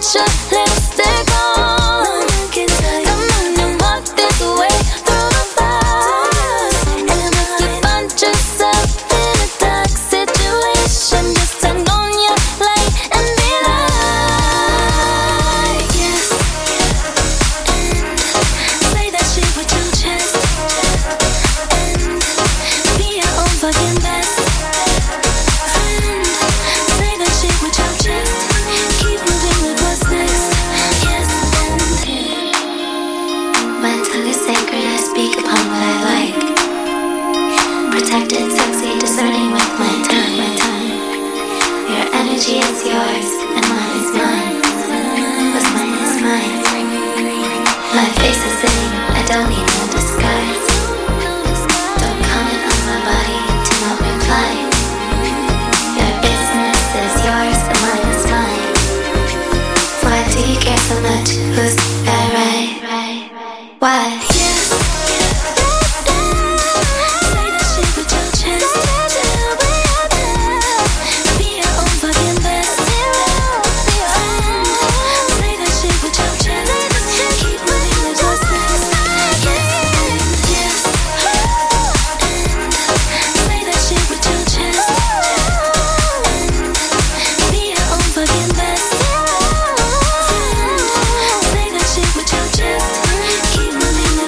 your lipstick on. Come on and walk this way through the bars. And if you find yourself in a dark situation, just turn on your light and be like, yes. And say that shit with your chest. And be your own fucking best friend. Say that shit with your chest. Keep moving with what's next. Yes, and my tongue is sacred, I speak upon what I like. Protected, sexy, discerning with my tongue. Your energy is yours, and mine is mine. What's mine is mine. My face is sitting, I don't need no disguise. Don't comment on my body to not reply. Your business is yours, and mine is mine. Why do you care so much? Who's right? Why? Say that shit with your chest. Be your own fucking best friend. Say that shit with your chest. Keep moving with what's next. Yes, yes. Say that shit with your chest. Be your own fucking best friend. Say that shit with your chest. Keep moving with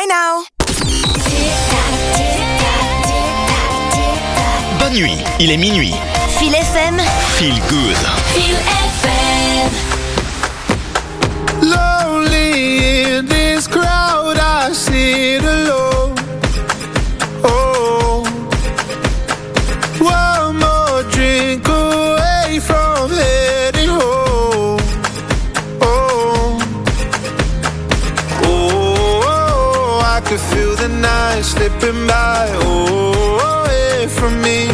Bye now. Bonne nuit, il est minuit. Feel FM. Feel good. Feel FM. Lonely in this crowd, I sit alone. Oh, one more drink away from heading home. Oh, oh, I could feel the night slipping by. Oh, away from me.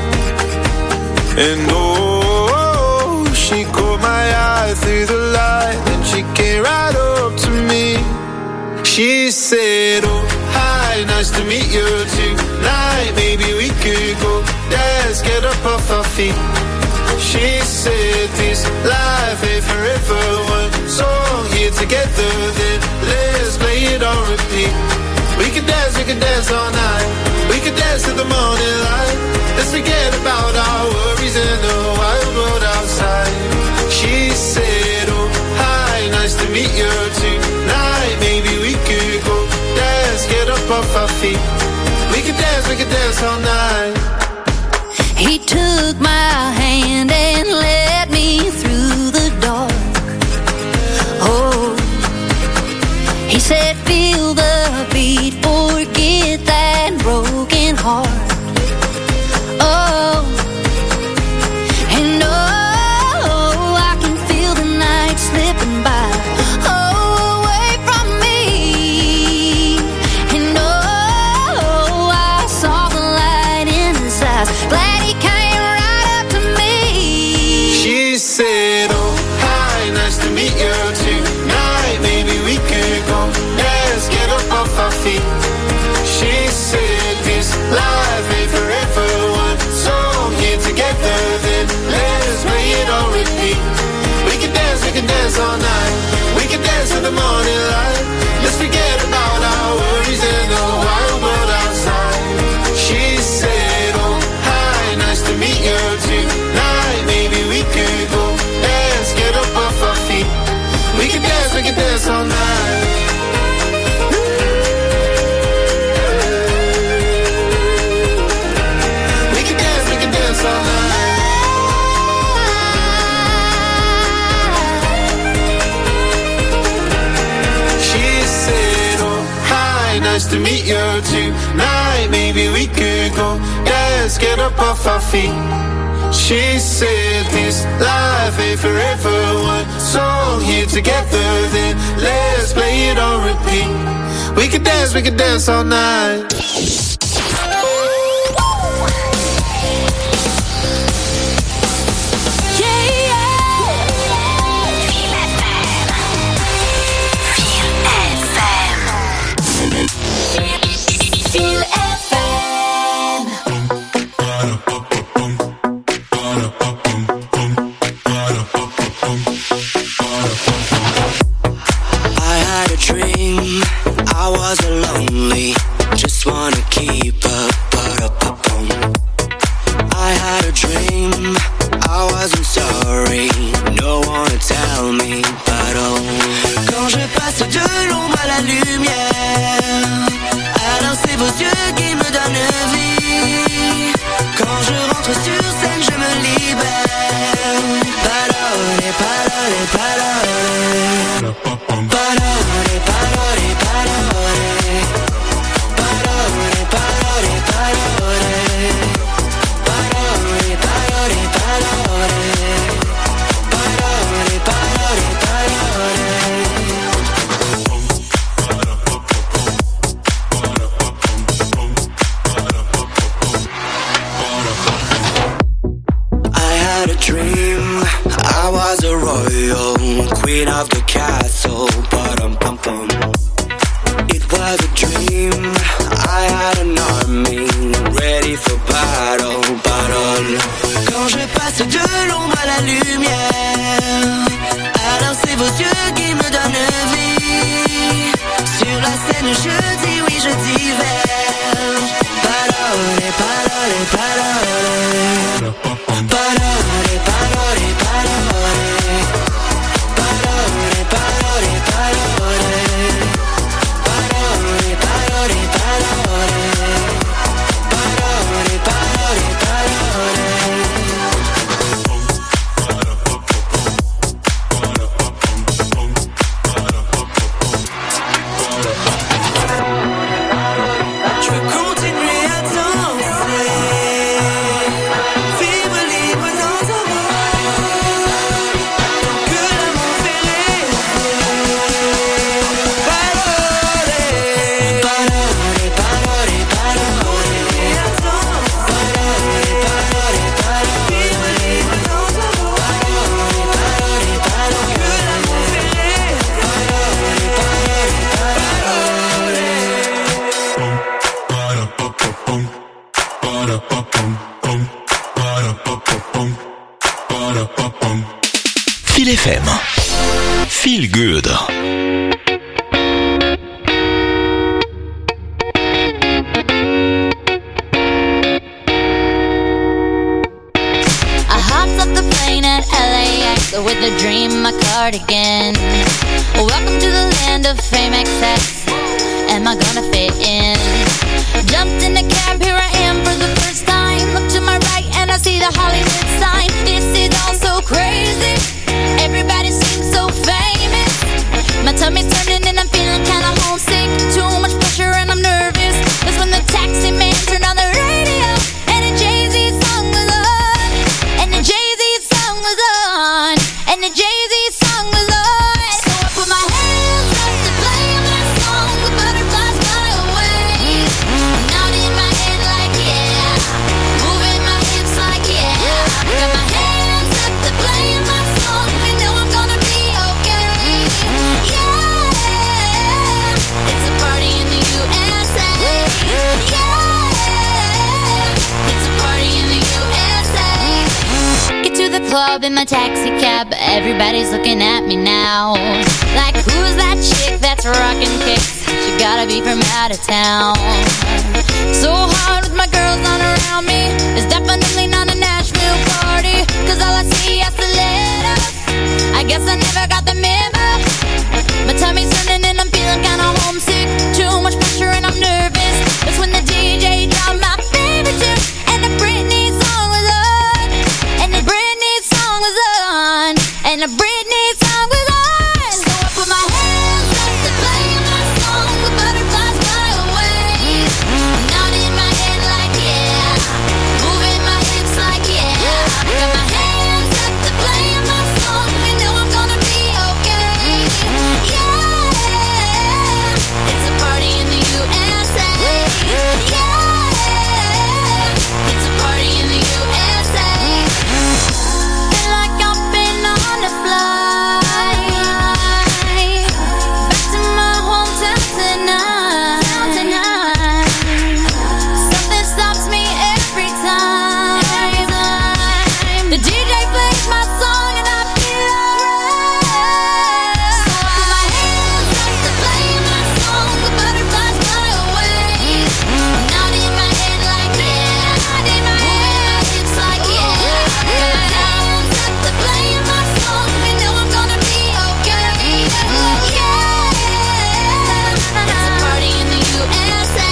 And oh, she caught my eye through the light, and she came right up to me. She said, oh, hi, nice to meet you tonight. Maybe we could go dance, get up off our feet. She said, this life ain't forever. One song here together, then let's play it on repeat. We could dance all night. We could dance till the morning light. Let's forget about our worries in the wild world outside. She said, oh, hi, nice to meet you tonight. Maybe we could go dance, get up off our feet. We could dance all night. He took my hand and led me through the dark. Oh, he said, feel the beat, forget that broken heart. Oh, and oh, I can feel the night slipping by. Oh, away from me. And oh, I saw the light in his eyes. Glad he came right up to me. She said, oh, hi, nice to meet you tonight. Maybe we could go dance, get up off our feet. She said, this life ain't forever. One song here together, then let's play it on repeat. We can dance all night. We can dance till the morning light. Let's forget about our worries in the wild world outside. She said, oh, hi, nice to meet you tonight. Maybe we could go dance, get up off our feet. We can dance all night. All night. She said, oh, hi, nice to meet you tonight. Maybe we could go dance, get up off our feet. She said, this life ain't forever. One song here together, then let's play it on repeat. We could dance all night. Parole, parole, parole. Feel FM. Feel good. With a dream, my cardigan. Welcome to the land of fame excess. Am I gonna fit in? Jumped in the cab, here I am for the first time. Look to my right and I see the Hollywood sign. This is all so crazy. Everybody seems so famous. My tummy's turning and I'm feeling kinda homesick. Too much pressure and I'm nervous. That's when the taxi man turned on the radio and a Jay-Z song was on. And the Jay-Z song was on. And the Jay-Z song was on. So I put my hands up to play my song. The butterflies fly away. Nodding my head like yeah. Moving my hips like yeah. Got my hands up to play my song. You know I'm gonna be okay. Yeah. It's a party in the USA. Yeah. It's a party in the USA. Get to the club in my taxi cab. Everybody's looking at me now. Like, who's that chick that's rockin' kicks? She gotta be from out of town. So hard with my girls on around me. It's definitely not a Nashville party. Cause all I see is stilettos. I guess I never got the memo. My tummy's turning and I'm feeling kinda homesick. Too much pressure and I'm nervous. That's when the DJ dropped my favorite tune. And the Britney song was on. And the Britney song was on. And the Britney song was on. So I put my hands up to play my song. The butterflies fly away. Nodding my head like yeah. Moving my hips like yeah. Got my hands up to play my song. You know I'm gonna be okay. Yeah. It's a party in the USA. Yeah. It's a party in the USA. Feel like I've been on a flight back to my hometown tonight. Something stops me every time. The DJ plays my song and I feel alright. So I put my hands up to play my song. The butterflies fly away. Nodding my head like yeah. Moving my hips like yeah. Got my hands up to play my song. You know I'm gonna be okay. Yeah. It's a party in the USA.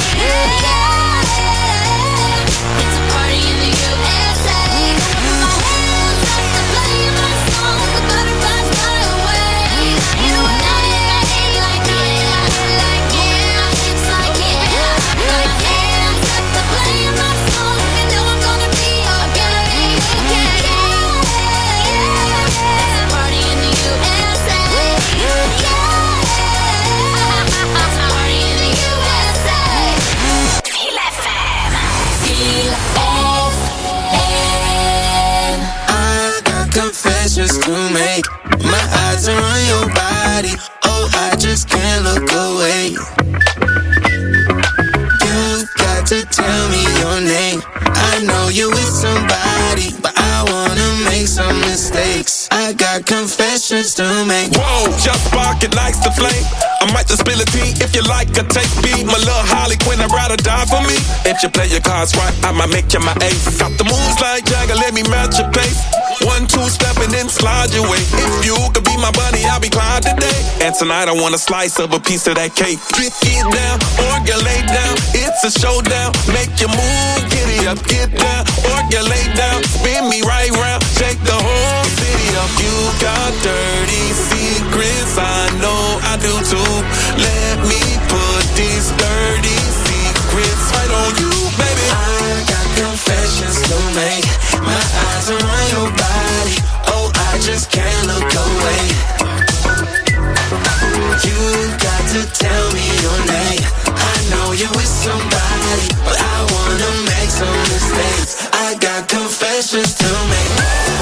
Yeah. It's a party in the USA. Put my hands up to play my song. The butterflies fly away. You know I'm nodding my head like yeah. Moving my hips like yeah. Got my hands up to play my song. You know I'm gonna be okay. Yeah. It's a party in the USA. Yeah. It's a party in the USA. Feel FM. Feel FM. I got confessions to make. My eyes are on your body. Oh, I just can't look away. You got to tell me your name. I know you with somebody, but I wanna make some mistakes. I got confessions to make. Whoa, just sparking likes the flame. I might just spill a tea if you like a take beat. My little Harley Quinn, I'd rather die for me. If you play your cards right, I might make you my ace. Got the moves like Jagger, let me match your pace. 1, 2 step and then slide your way. If you could be my buddy, I'll be Clyde today. And tonight I want a slice of a piece of that cake. Get down, or get laid down. It's a showdown. Make your move, giddy up, get down, or get laid down. Spin me right round, shake the whole city up. You got dirty secrets, I know I do too. Let me put these dirty secrets right on you, baby. I got confessions to make. My eyes are on your body. Oh, I just can't look away. You got to tell me your name. I know you're with somebody, but I wanna make some mistakes. I got confessions to make.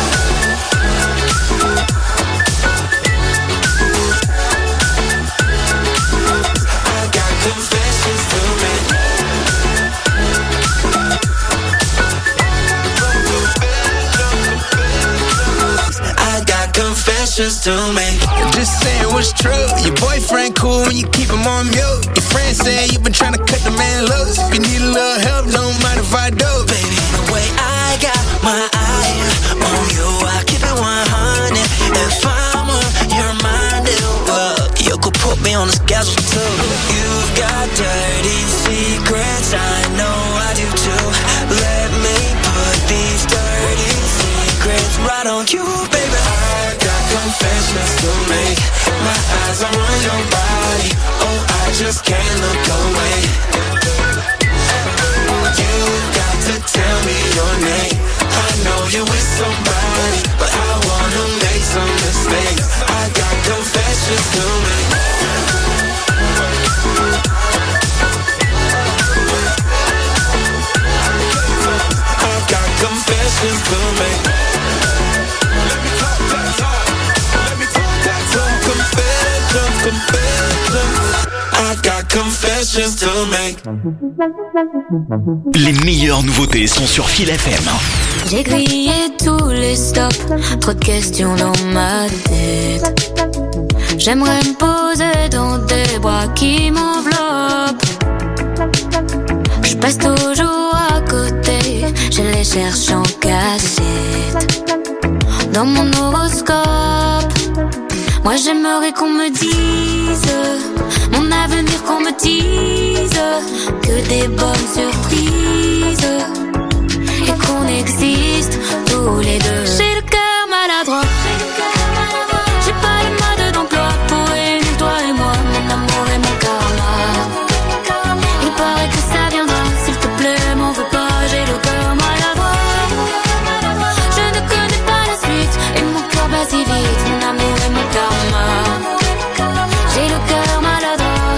I got confessions to make. confessions to make. Just saying what's true. Your boyfriend cool when you keep him on mute. Your friend said you've been trying to cut the man loose. If you need a little help, don't mind if I do. Baby, the way I got my eye on you, I keep it 100. If I'm on your mind, you could put me on the schedule too. You've got dirty secrets, I know I do too. Let me put these dirty secrets right on you, baby. I got confessions to make. My eyes are on your body. Oh, I just can't look away. You got to tell me your name. I know you're with somebody, but I wanna make some mistakes. I got confessions to make. I got confessions to make. Let me talk that talk. Let me talk that talk. Confessions. I got confessions to make. Les meilleures nouveautés sont sur Fil FM. J'ai grillé tous les stops, trop de questions dans ma tête. J'aimerais me poser dans des bras qui m'enveloppent. Je passe toujours à côté, je les cherche en cachette. Dans mon horoscope, moi j'aimerais qu'on me dise mon avenir, qu'on me dise que des bonnes surprises et qu'on existe tous les deux. J'ai le cœur maladroit, j'ai pas le mode d'emploi pour réunir toi et moi, mon amour et mon karma. Il paraît que ça viendra, s'il te plaît, m'en veux pas, j'ai le cœur maladroit. Je ne connais pas la suite et mon cœur bat si vite, mon amour et mon karma. J'ai le cœur maladroit.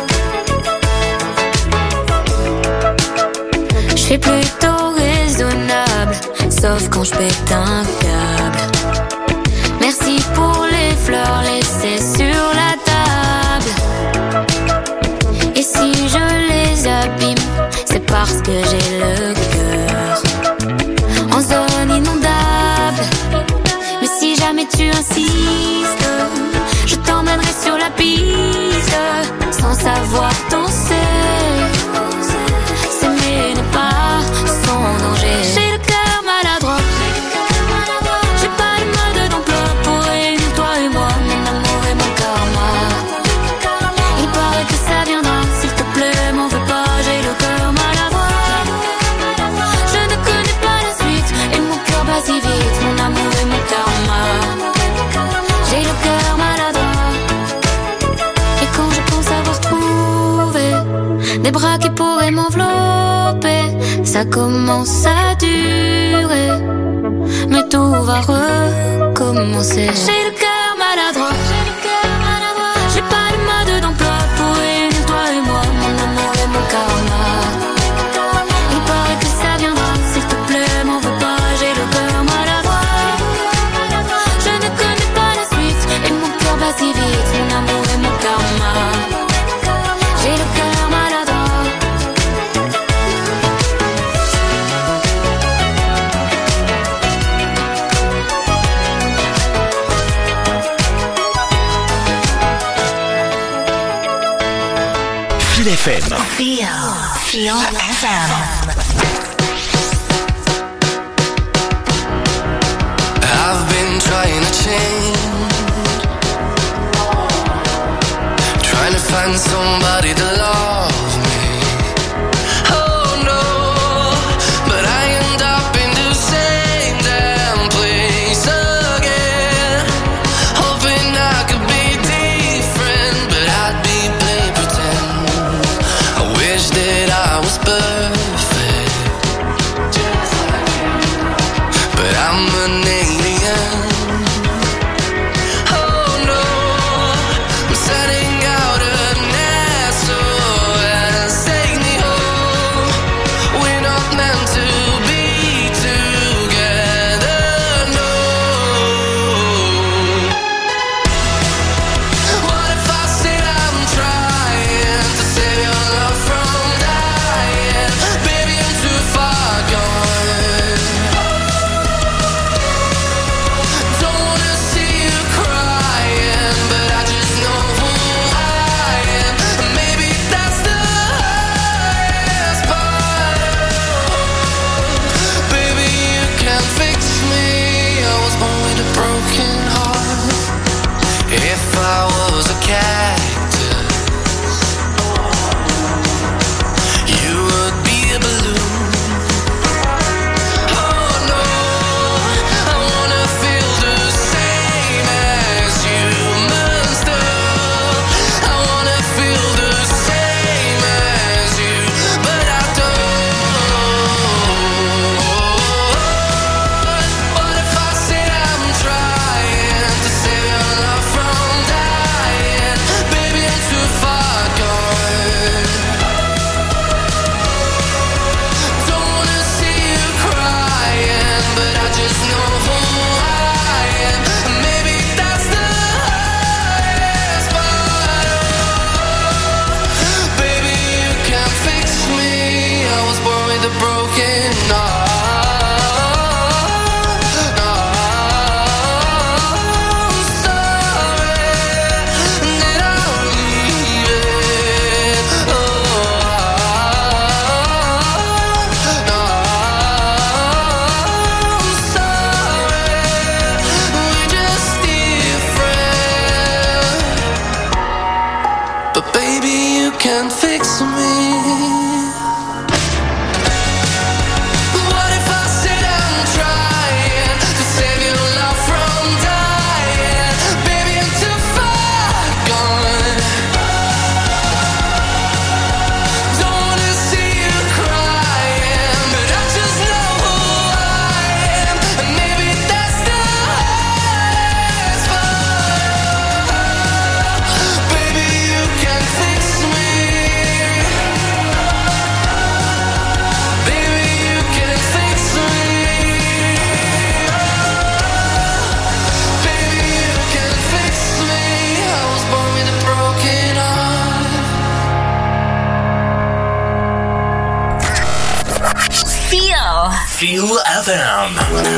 Je suis plutôt raisonnable, sauf quand je pète un câble. Merci pour les fleurs laissées sur la table. Et si je les abîme, c'est parce que j'ai le cœur en zone inondable. Mais si jamais tu insistes, je t'emmènerai sur la piste, sans savoir danser. S'aimer n'est pas sans danger. J'ai le cœur maladroit, j'ai pas le mode d'emploi pour réunir toi et moi, mon amour et mon karma. Il paraît que ça viendra, s'il te plaît, m'en veux pas, j'ai le cœur maladroit. Je ne connais pas la suite et mon cœur bat si vite, mon amour et mon karma. J'ai le cœur maladroit. Et quand je pense avoir trouvé des bras qui pourraient m'envelopper, ça commence à durer, mais tout va recommencer. J'ai le cœur maladroit, j'ai pas le mode d'emploi pour réunir toi et moi, mon amour et mon karma. Il paraît que ça viendra, s'il te plaît, m'en veux pas, j'ai le cœur maladroit. Je ne connais pas la suite et mon cœur bat si vite, mon amour et mon karma. J'ai le cœur maladroit. Fil FM. Feel FM. I've been trying to change, trying to find somebody to love me. Oh no, but I end up in the same damn place again, hoping I could be different, but I'd be playing pretend. I wish that I was perfect, but I'm an alien. Oh no, I'm setting out a Feel FM.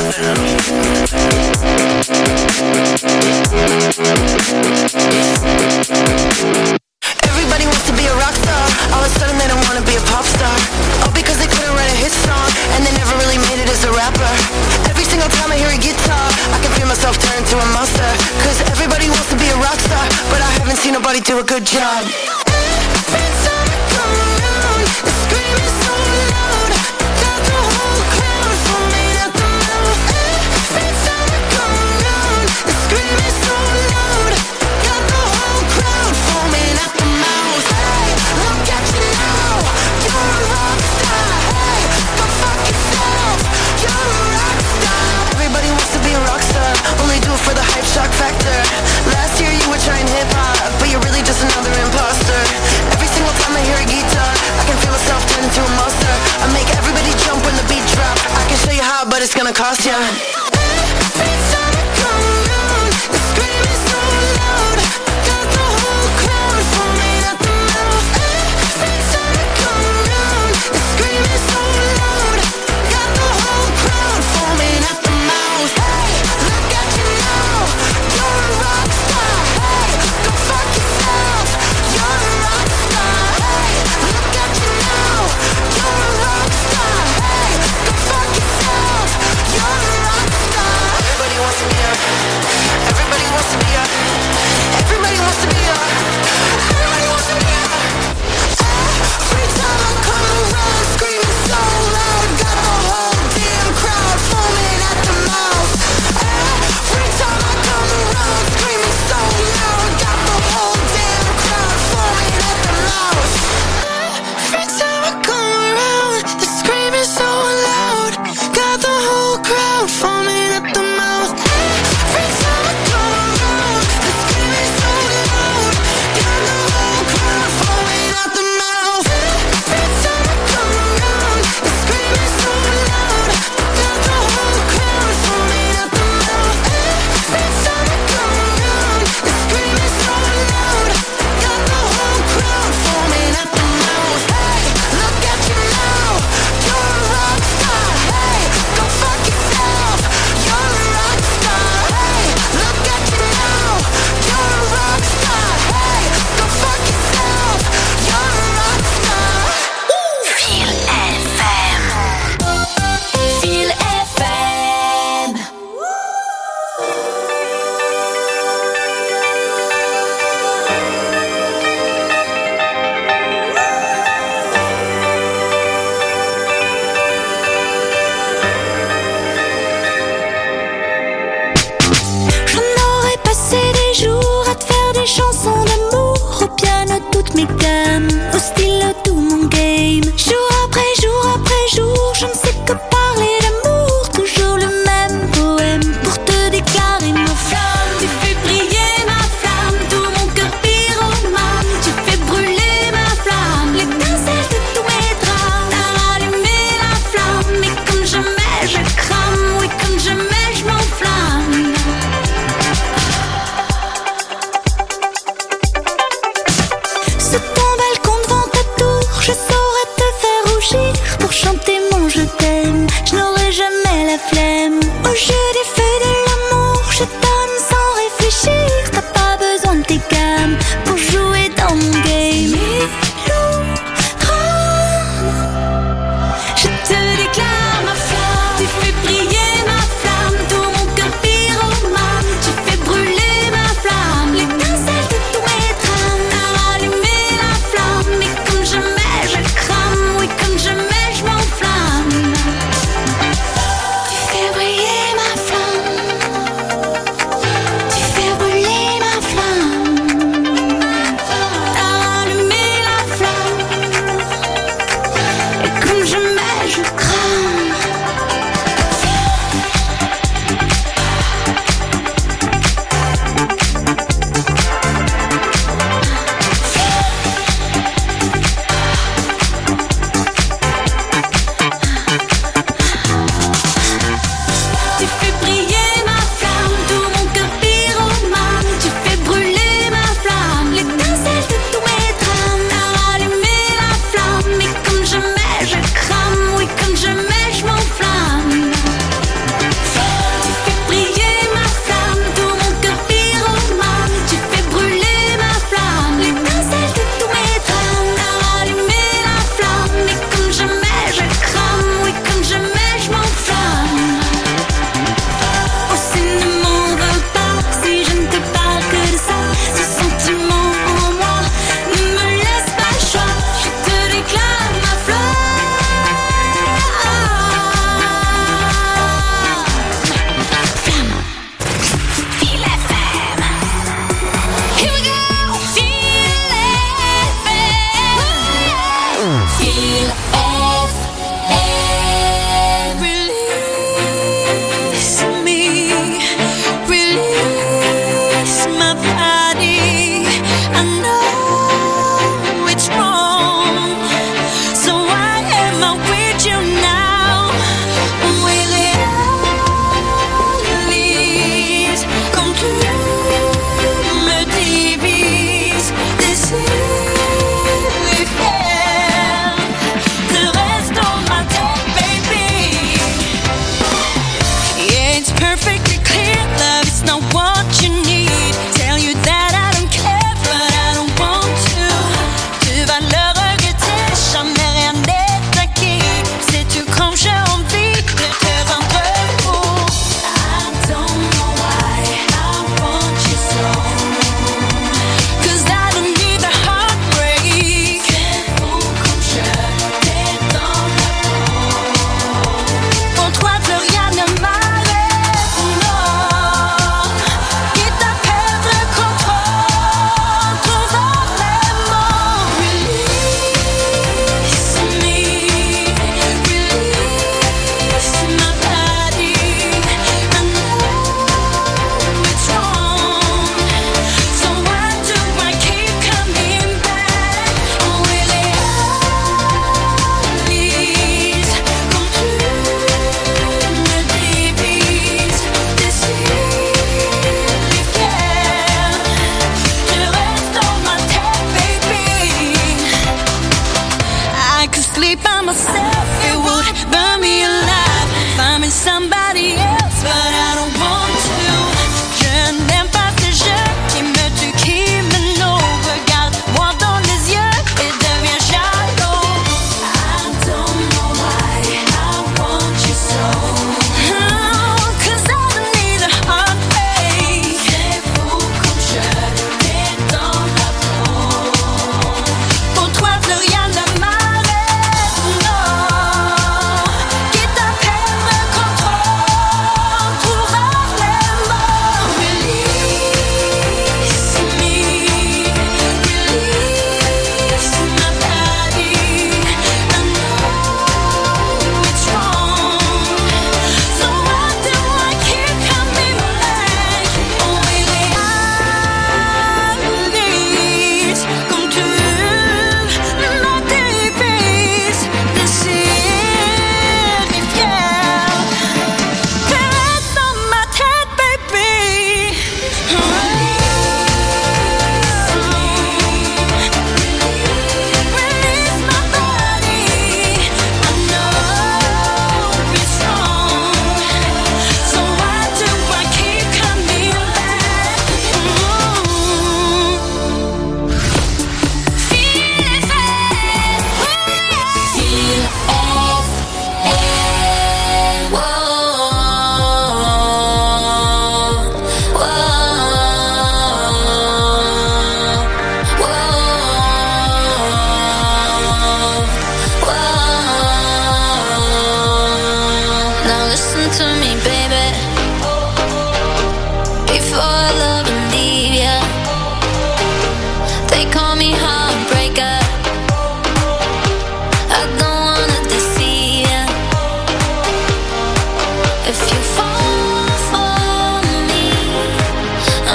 Everybody wants to be a rock star. All of a sudden they don't want to be a pop star. All because they couldn't write a hit song, and they never really made it as a rapper. Every single time I hear a guitar, I can feel myself turn into a monster. Cause everybody wants to be a rock star, but I haven't seen nobody do a good job. Every time I come around, the scream is so loud. Got the whole crowd foaming at the mouth. Every time I come around, the scream is so loud. Got the whole crowd foaming at the mouth. Hey, look at you now, you're a rock star. Hey, go fuck yourself, you're a rock star. Everybody wants to be a rock star, only do it for the hype shock factor. Last year you were trying hip hop, but you're really just another imposter.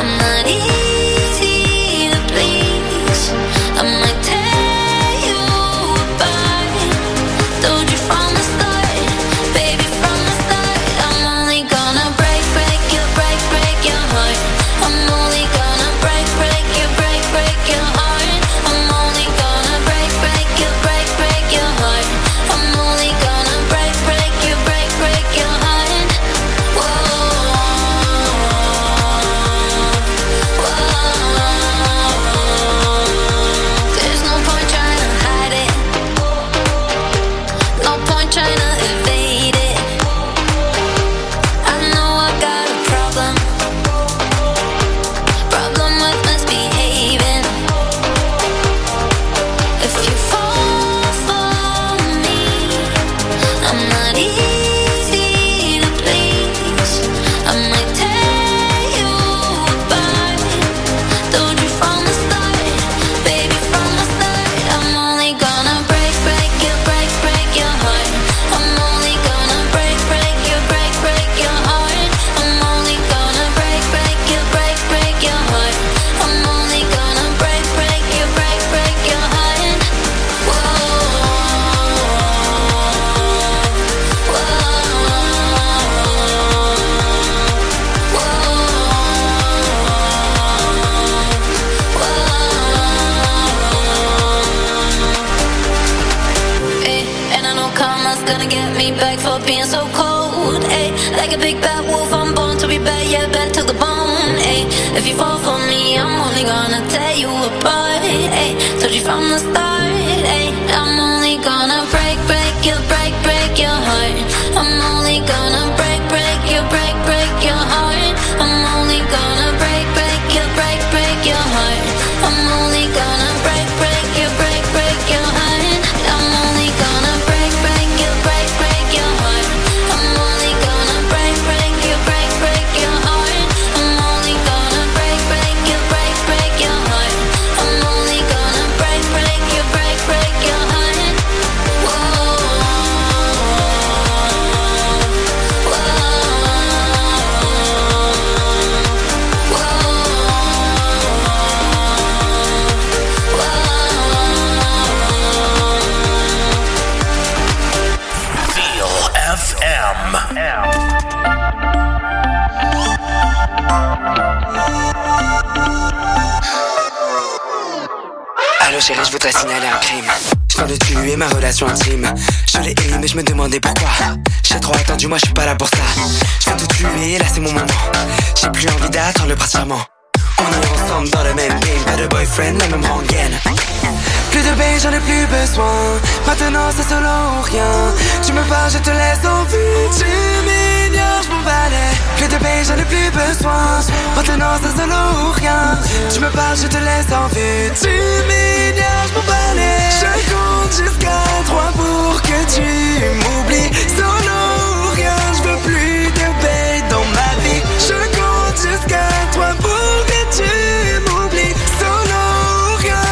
I'm not easy to please. I might tear you apart. Told you from the start, baby, from the start. I'm only gonna break your heart. I'm only gonna break your heart. I'm only gonna break your heart. I'm only gonna break your heart. Whoa, whoa. There's no point trying to hide it. No point trying to evade it. I know I got a problem with misbehaving. If you fall for me, I'm not easy to please. I might tear you apart. Told you from the start, baby, from the start. I'm only gonna break your heart. I'm only gonna break your heart. I'm only gonna break your heart. I'm only gonna break your heart. Whoa, whoa, whoa. And I know karma's gonna get me back for being so cold. Like a big bad wolf, I'm born to be bad, yeah, bad to the bone. If you fall for me, I'm only gonna tear you apart. Told you from the start, I'm only gonna break your heart. I'm only gonna break your heart. I'm only gonna break your heart. I'm only gonna break your heart. I'm only gonna break your heart. I'm only gonna break your heart. I'm only gonna break your heart. I'm only gonna break your heart. Whoa, whoa, Feel FM. Allô chérie, je voudrais signaler un crime. Je viens de tuer ma relation intime. Je l'ai aimé mais je me demandais pourquoi. J'ai trop attendu, moi je suis pas là pour ça. Je viens de tuer, là c'est mon moment. J'ai plus envie d'attendre le prince charmant. On est ensemble dans le même game. Pas de boyfriend, la même rengaine. Plus de bain, j'en ai plus besoin. Maintenant c'est solo ou rien. Tu me parles, je te laisse en vue. Tu m'ignores, je m'en balais. Plus de bain, j'en ai plus besoin. Maintenant c'est solo ou rien. Tu me parles, je te laisse en vue. Tu m'ignores, je m'en balais. Je compte jusqu'à 3 pour que tu m'oublies. Solo ou rien, je veux plus de bain dans ma vie. Je compte jusqu'à 3 pour que tu m'oublies. Solo ou rien.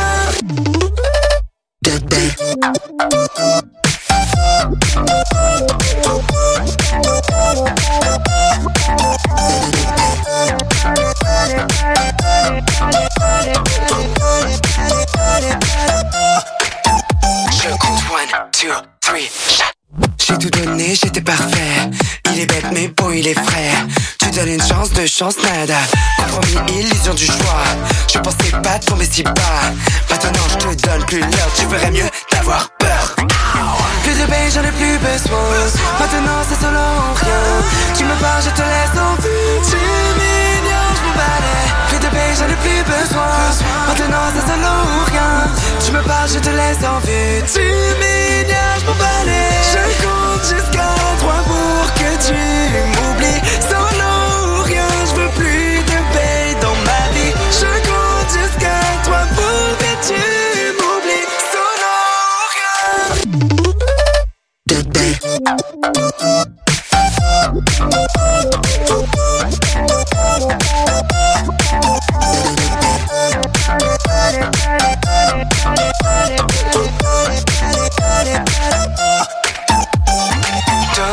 Je compte 1, 2, 3. J'ai tout donné, j'étais parfait. Il est bête mais bon, il est frais. Tu donnes une chance, 2 chances, nada. Compromis, illusion du choix. Je pensais pas tomber si bas. Maintenant je te donne plus l'heure. Tu ferais mieux d'avoir peur. Plus de bain, j'en ai plus besoin. Maintenant c'est solo ou rien. Tu me parles, je te laisse en vue. Tu m'ignores, je m'en balais. Plus de bain, j'en ai plus besoin. Maintenant c'est solo ou rien. Tu me parles, je te laisse en vue. Tu m'ignores, je m'en balais. Je compte jusqu'à 3 pour que tu m'oublies. Solo ou rien, je veux plus de bain dans ma vie. Je compte jusqu'à 3 pour que tu m'oublies. Solo ou rien.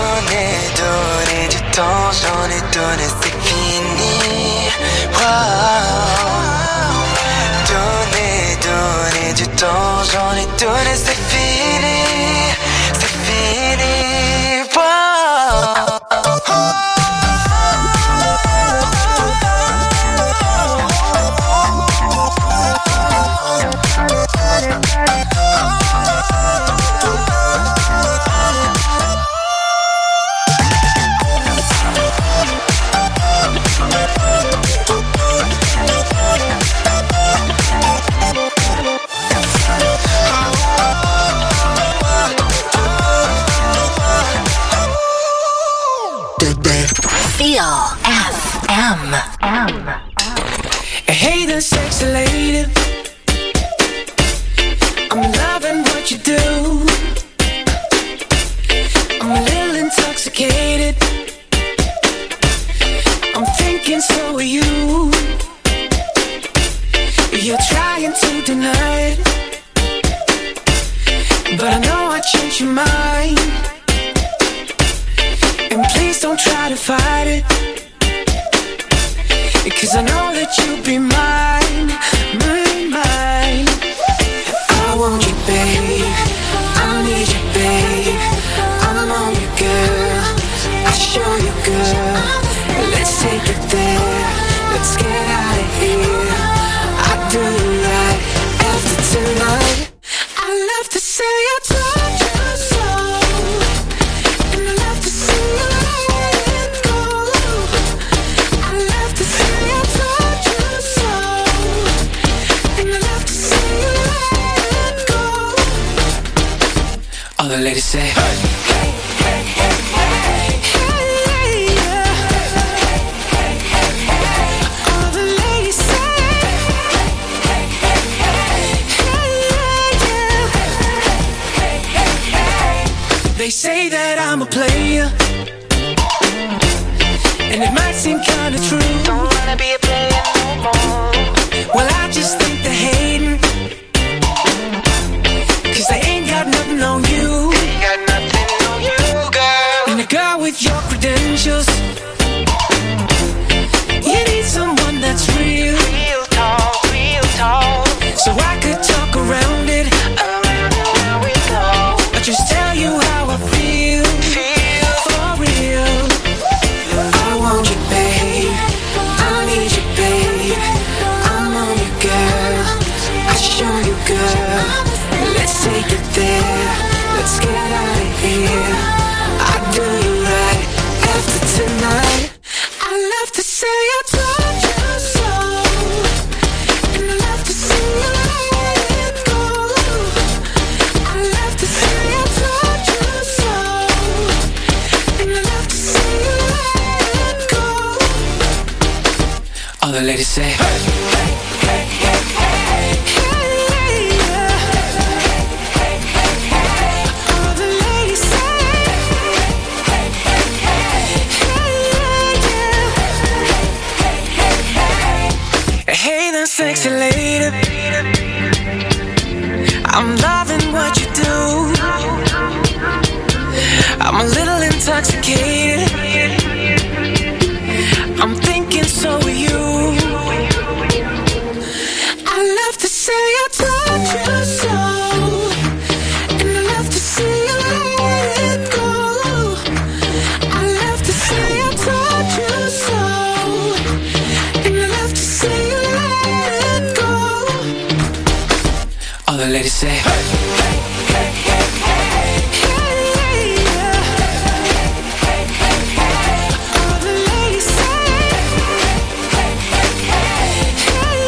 Donner du temps, j'en ai donné, c'est fini. Wow. j'en ai donné, c'est fini. C'est fini. Feel FM. Hey there, sexy lady, I'm loving what you do. I'm a little intoxicated, I'm thinking so are you. You're trying to deny it, but I know I changed your mind. And please don't try to fight it, because I know that you'll be mine, mine, mine. I want you, babe, I need you, babe, I'm on you, girl, I show you, girl. Let's take it there, let's get out of here. I do you right after tonight. I love to say I told you so, and I love to see you let it go. I love to say I told you so, and I love to see you let it go. All the ladies say, hey, hey, hey, hey, hey, hey, yeah. Hey, hey, hey, hey. All the ladies say, hey, hey, hey, hey, hey, yeah, yeah. They say that I'm a player, and it might seem kinda true. Don't wanna be a player no more. Well, I just think they're hating, 'cause they ain't got nothing on you. Ain't got nothing on you, girl. And a girl with your credentials, you need someone that's real. Real talk, real talk. So I could talk around it, around we go. Or just tell you how I feel, feel for real. I want you, babe, I need you, babe, I'm on you, girl, I show you, girl. Let's take it there, let's get out of here. I do you right after tonight. I love to say I told you so, and I love to see you let it go. I love to say I told you so, and I love to see you let it go. All the ladies say, hey, hey, hey, hey, hey, hey, yeah. Hey, hey, hey, hey. All the ladies say, hey, hey, hey, hey, yeah, yeah. Hey there, sexy lady, I'm loving what you do. I'm a little intoxicated, I'm thinking so are you. I love to say I told you so, and I love to see you let it go. I love to say I told you so, and I love to see you let it go. All the ladies say, hey, hey, hey, hey, hey, hey, yeah. Hey, hey, hey, hey. All the ladies say, hey, hey, hey, hey,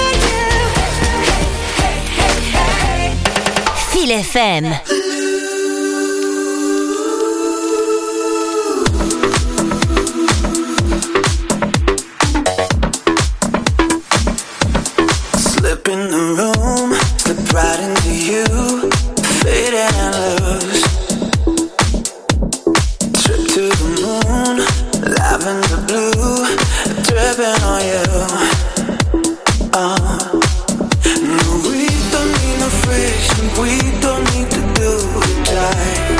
yeah. Feel FM. Slip in the room, slip right into you, fading and loose. Trip to the moon, lavender blue, dripping on you. No, we don't need no friction, we don't need to do it right.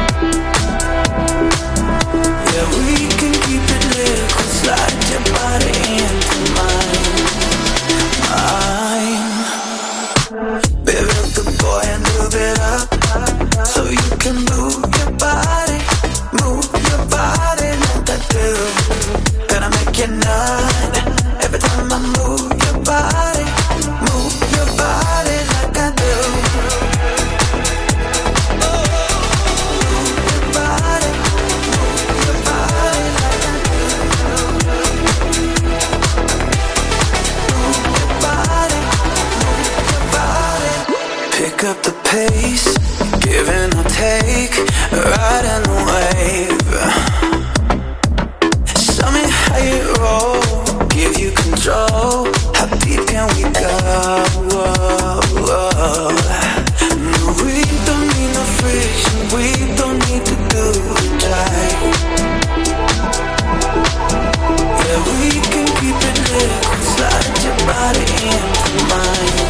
Yeah, we can keep it liquid, slide your body into mine. Baby, up the boat. pace, give and I'll take, riding the wave. Show me how you roll, give you control. How deep can we go? No, we don't need no friction, we don't need to do the drive. Yeah, we can keep it liquid, slide your body into mine.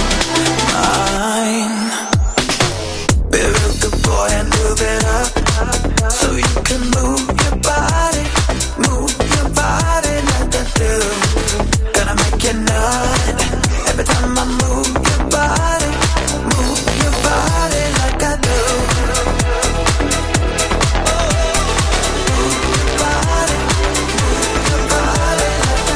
Baby, good boy, and move it up so you can move your body like I do. Gonna make you nut every time I move your body like I do. Move your body like I do.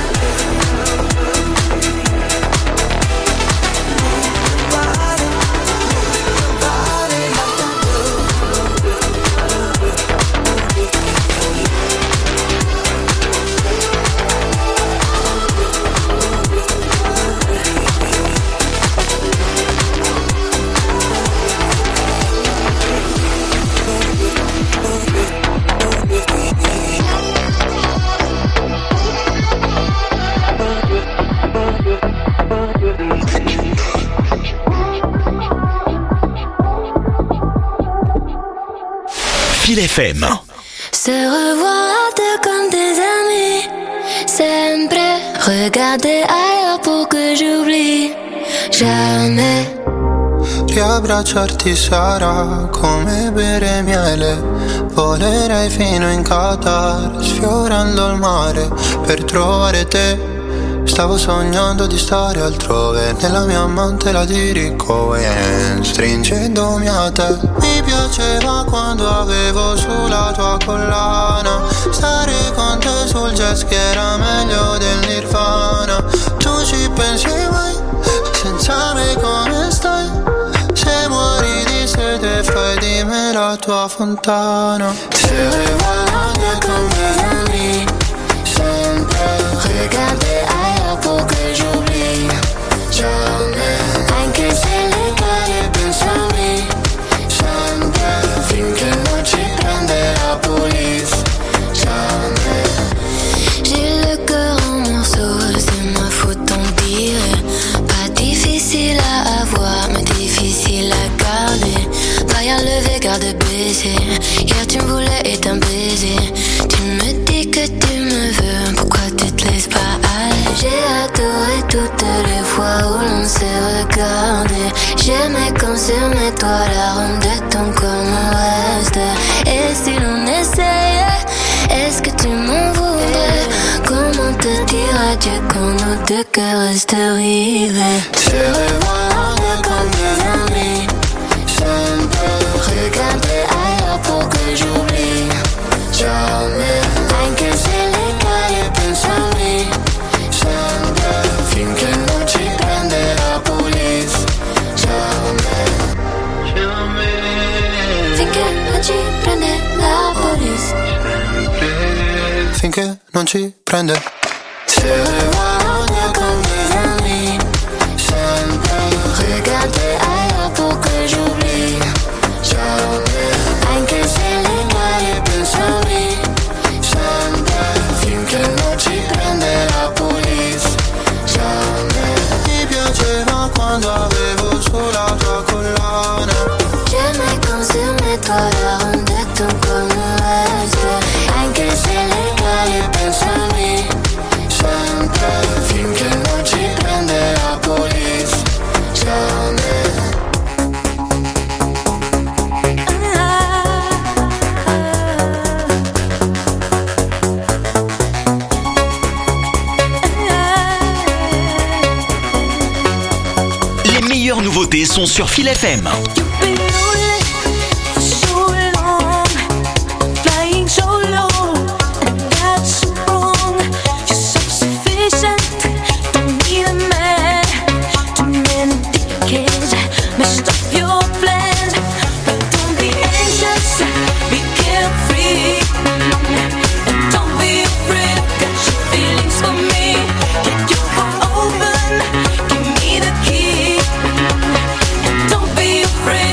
Fil FM. Se revoir deux comme des amis, sempre regarder ailleurs pour que j'oublie jamais. Riabbracciarti sarà come bere miele, volerei fino in Qatar, sfiorando il mare per trovare te. Stavo sognando di stare altrove, nella mia amante la dirico e stringendomi a te. Mi piaceva quando avevo sulla tua collana, stare con te sul jet ski era meglio del Nirvana. Tu ci pensi mai, senza me come stai? Se muori di sete fai di me la tua fontana. Se revoilà comme des amis, sempre regarder ailleurs pour que j'oublie jamais. Anche se le cade pensami sempre, finché non ci prende la police jamais. J'ai le cœur en morceaux, c'est ma faute d'en dire. Pas difficile à avoir, mais difficile à garder. Vaillant lever, garde baisser. Hier tu me voulais et un baiser. Tu me dis que tu me veux, pourquoi tu te laisses pas aller? J'ai adoré toutes les fois où l'on s'est regardé. J'aimais quand sur mes toits l'arôme de ton corps me reste. Et si l'on essayait, est-ce que tu m'en voudrais? Comment te dire adieu quand nos deux cœurs restent rivés? Se revoilà comme des amis, sempre regarder ailleurs pour que j'oublie jamais. Anche se le cade pensami sempre, finché non ci prende la police jamais. Finché non ci prende la police, finché non ci prende. Se revoilà comme des amis, sempre regarder ailleurs pour que j'oublie jamais. Anche se le cade pensami sempre, finché non ci prende la police jamais. Mi piaceva quando avevo sulla tua collana. J'aimais quand sur mes toits l'arôme de ton corps me reste. Anche se le cade pensami sempre, finché non ci prende la police jamais. Les meilleures nouveautés sont sur Fil FM. Don't be afraid.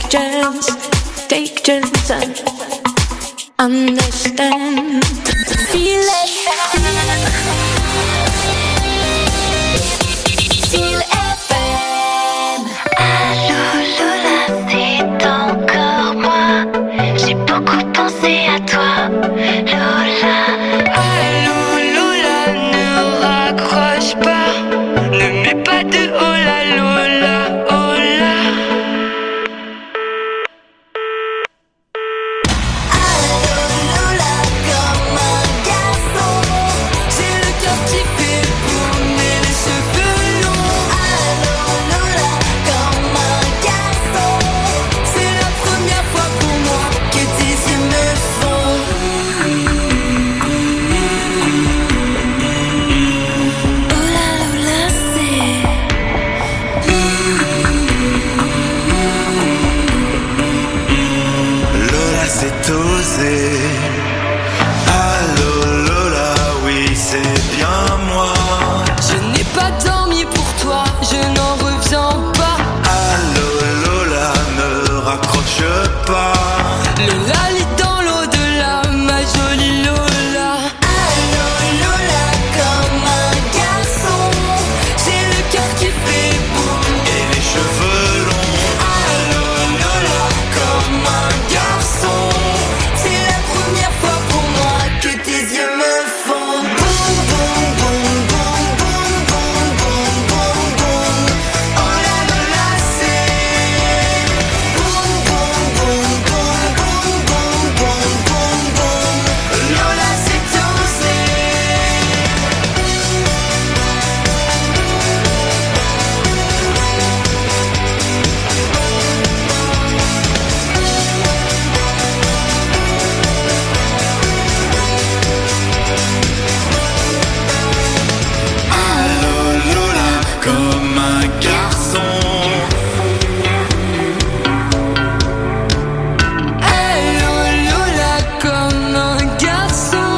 take chance and understand. Feel it. Feel FM. Allô Lola, c'est encore moi. J'ai beaucoup pensé à toi, Lola. Allô Lola, ne raccroche pas. Ne mets pas de oh la Lola, oh la. Allô Lola, comme un garçon, j'ai le cœur qui fait tourner les cheveux longs. Allô Lola, comme un garçon, c'est la première fois pour moi que tes yeux me font. Oh la Lola, c'est Lola, c'est osé. Allô Lola, oui, c'est bien moi. Je n'ai pas dormi pour toi, je n'en reviens pas. Allô Lola, ne raccroche pas. Lola lit dans l'au-delà, ma jolie Lola. Allô Lola, comme un garçon, j'ai le cœur qui fait boum. Et les cheveux longs. Allô Lola, comme un garçon, c'est la première fois pour moi que tes yeux me font boum boum boum boum boum boum boum boum boum. Oh la Lola, c'est boum boum boum boum boum boum boum boum boum. Lola, c'est osé. Allô Lola, comme un garçon. Allô Lola, comme un garçon.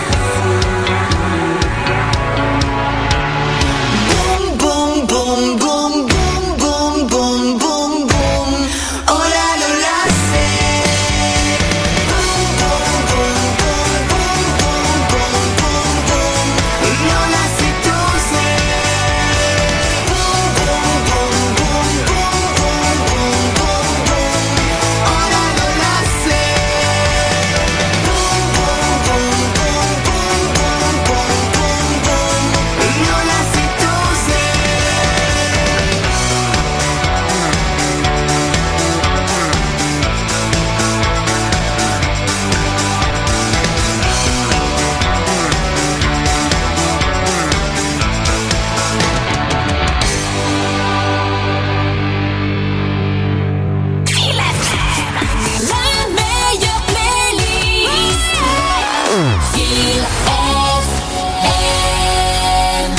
Boum boum boum boum boum boum boum boum boum. Oh la Lola, c'est boum boum boum boum boum boum boum boum boum. Lola, c'est osé. Boum boum boum boum boum boum boum boum boum. Oh la Lola, c'est boum boum boum boum boum boum boum boum boum. Lola, c'est osé. La meilleure playlist. Feel FM.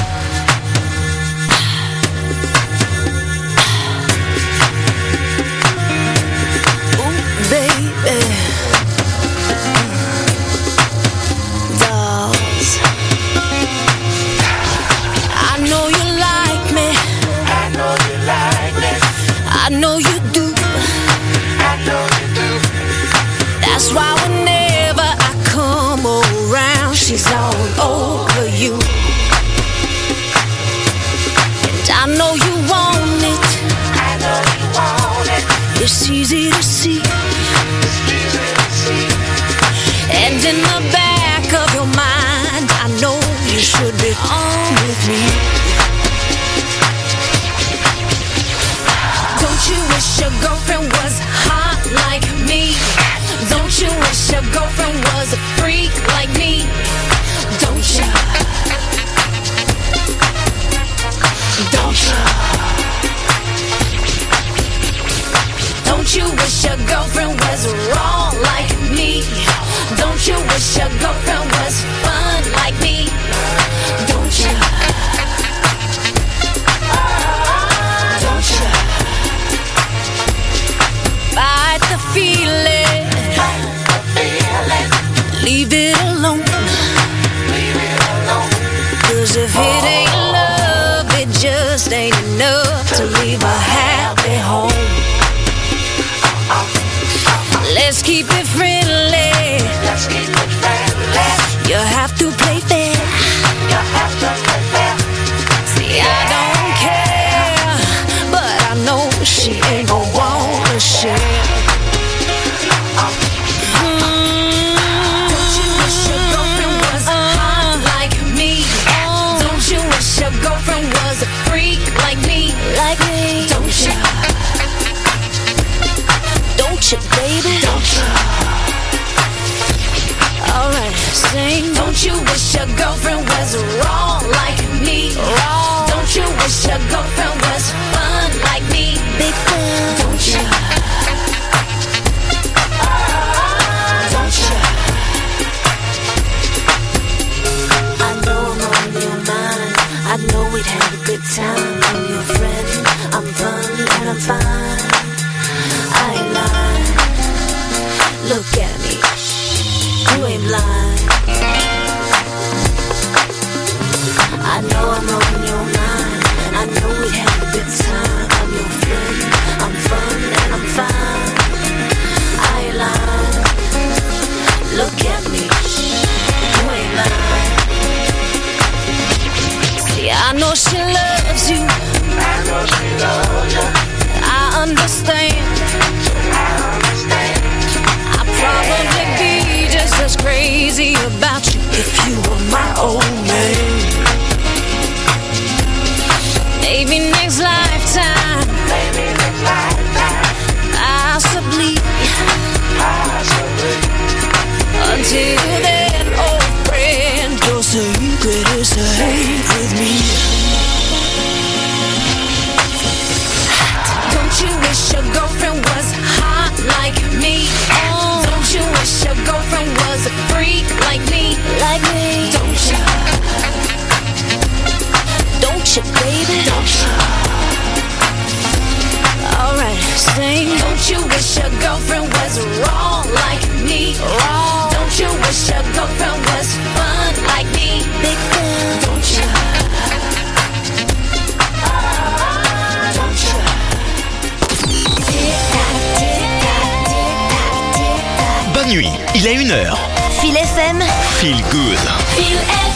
Oh baby, dolls. I know you like me. I know you like me. I know you do. That's why whenever I come around, she's all over you. And I know you want it. I know you want it. It's easy to see. And in the back of your mind, I know you should be on with me. Don't you wish your girlfriend was hot like me? Don't you wish your girlfriend was a freak like me? Don't you? Don't you? Don't you wish your girlfriend was raw like me? Don't you wish your girlfriend was fun like me? Don't Don't you wish your girlfriend was wrong like me? Wrong. Don't you wish your girlfriend was fun like me? Big fan. Don't you? Don't you? I know I'm on your mind. I know we'd have a good time. I'm your friend. I'm fun and I'm fine. I ain't lying. Look at me. You ain't blind. I know I'm on your mind. I know we'd have a good time. I'm your friend. I'm fun and I'm fine. I ain't lying. Look at me. You ain't lying. See, I know she loves you. I know she loves you. I understand. I'd probably be just as crazy about you if you were my old man. Maybe next lifetime. Possibly. Until then, old friend, your secret is safe with me. Don't you wish your girlfriend was hot like me? Oh. Don't you wish your girlfriend was a freak like me? Like me. Don't you? Don't you, baby? Don't you? Alright, sing. Don't you wish your girlfriend was wrong like me? Wrong. Don't you wish your girlfriend was fun like me? Big fan. Don't you? Don't you? Bonne nuit, il est 1h. Feel FM. Feel good. Feel FM.